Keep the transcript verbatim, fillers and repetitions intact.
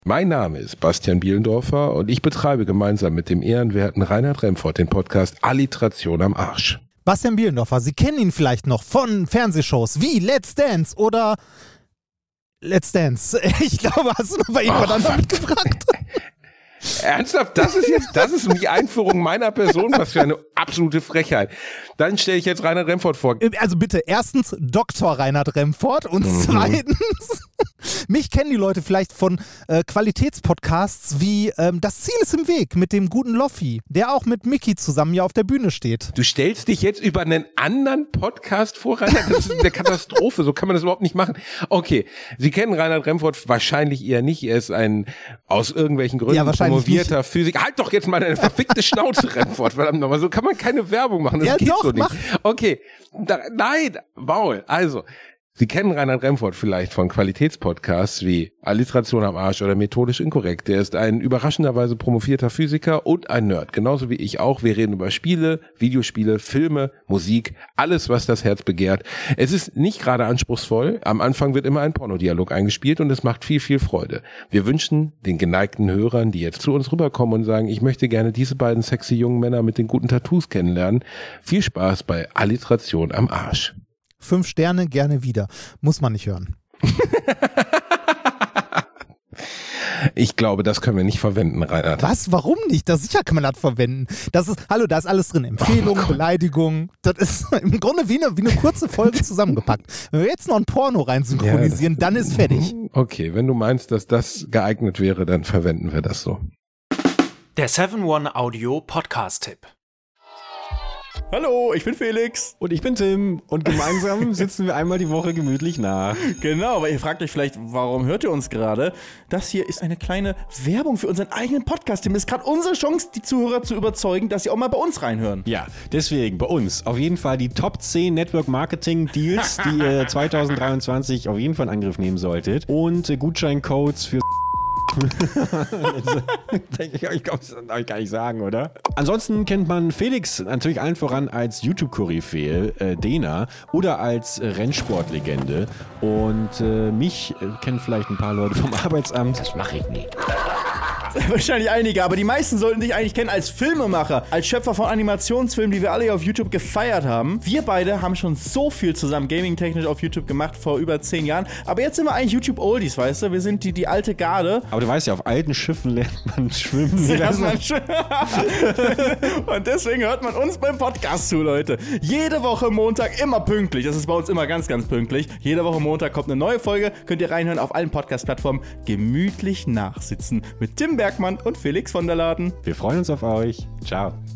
Mein Name ist Bastian Bielendorfer und ich betreibe gemeinsam mit dem ehrenwerten Reinhard Remford den Podcast Alliteration am Arsch. Bastian Bielendorfer, Sie kennen ihn vielleicht noch von Fernsehshows wie Let's Dance oder Let's Dance. Ich glaube, hast du noch bei irgendjemand anderem mitgebracht? Ernsthaft, das ist jetzt, das ist die Einführung meiner Person, was für eine absolute Frechheit. Dann stelle ich jetzt Reinhard Remford vor. Also bitte, erstens Doktor Reinhard Remford und mhm. zweitens, mich kennen die Leute vielleicht von äh, Qualitätspodcasts wie ähm, Das Ziel ist im Weg mit dem guten Loffi, der auch mit Mickey zusammen hier auf der Bühne steht. Du stellst dich jetzt über einen anderen Podcast vor, Reinhard? Das ist eine Katastrophe, so kann man das überhaupt nicht machen. Okay, Sie kennen Reinhard Remford wahrscheinlich eher nicht, er ist ein aus irgendwelchen Gründen ja, promovierter Physiker. Halt doch jetzt mal deine verfickte Schnauze, Remford, verdammt nochmal, so kann man keine Werbung machen, das ja, geht doch, so nicht. Mach. Okay, da, nein, Maul, also... Sie kennen Reinhard Remford vielleicht von Qualitätspodcasts wie Alliteration am Arsch oder Methodisch Inkorrekt. Der ist ein überraschenderweise promovierter Physiker und ein Nerd, genauso wie ich auch. Wir reden über Spiele, Videospiele, Filme, Musik, alles, was das Herz begehrt. Es ist nicht gerade anspruchsvoll. Am Anfang wird immer ein Pornodialog eingespielt und es macht viel, viel Freude. Wir wünschen den geneigten Hörern, die jetzt zu uns rüberkommen und sagen, ich möchte gerne diese beiden sexy jungen Männer mit den guten Tattoos kennenlernen, viel Spaß bei Alliteration am Arsch. Fünf Sterne, gerne wieder. Muss man nicht hören. Ich glaube, das können wir nicht verwenden, Reinhard. Was? Warum nicht? Das sicher kann man das verwenden. Das ist, hallo, da ist alles drin. Empfehlung, oh Beleidigung. Das ist im Grunde wie eine, wie eine kurze Folge zusammengepackt. Wenn wir jetzt noch ein Porno rein synchronisieren, ja, dann ist fertig. Okay, wenn du meinst, dass das geeignet wäre, dann verwenden wir das so. Der seven one Audio Podcast-Tipp. Hallo, ich bin Felix. Und ich bin Tim. Und gemeinsam sitzen wir einmal die Woche gemütlich nach. Genau, aber ihr fragt euch vielleicht, warum hört ihr uns gerade? Das hier ist eine kleine Werbung für unseren eigenen Podcast. Tim, das ist gerade unsere Chance, die Zuhörer zu überzeugen, dass sie auch mal bei uns reinhören. Ja, deswegen bei uns auf jeden Fall die Top zehn Network Marketing Deals, die ihr zwanzig dreiundzwanzig auf jeden Fall in Angriff nehmen solltet. Und äh, Gutscheincodes für ich glaube, das darf ich gar nicht sagen, oder? Ansonsten kennt man Felix natürlich allen voran als YouTube-Koryphäe, äh, Dena, oder als äh, Rennsportlegende. Und äh, mich äh, kennen vielleicht ein paar Leute vom Arbeitsamt. Das mache ich nie. Wahrscheinlich einige, aber die meisten sollten dich eigentlich kennen als Filmemacher, als Schöpfer von Animationsfilmen, die wir alle hier auf YouTube gefeiert haben. Wir beide haben schon so viel zusammen gaming-technisch auf YouTube gemacht, vor über zehn Jahren. Aber jetzt sind wir eigentlich YouTube-Oldies, weißt du? Wir sind die, die alte Garde. Aber du weißt ja, auf alten Schiffen lernt man schwimmen. Lernt man schwimmen. Und deswegen hört man uns beim Podcast zu, Leute. Jede Woche Montag, immer pünktlich. Das ist bei uns immer ganz, ganz pünktlich. Jede Woche Montag kommt eine neue Folge. Könnt ihr reinhören auf allen Podcast-Plattformen. Gemütlich nachsitzen mit Tim Bergmann und Felix von der Laden. Wir freuen uns auf euch. Ciao.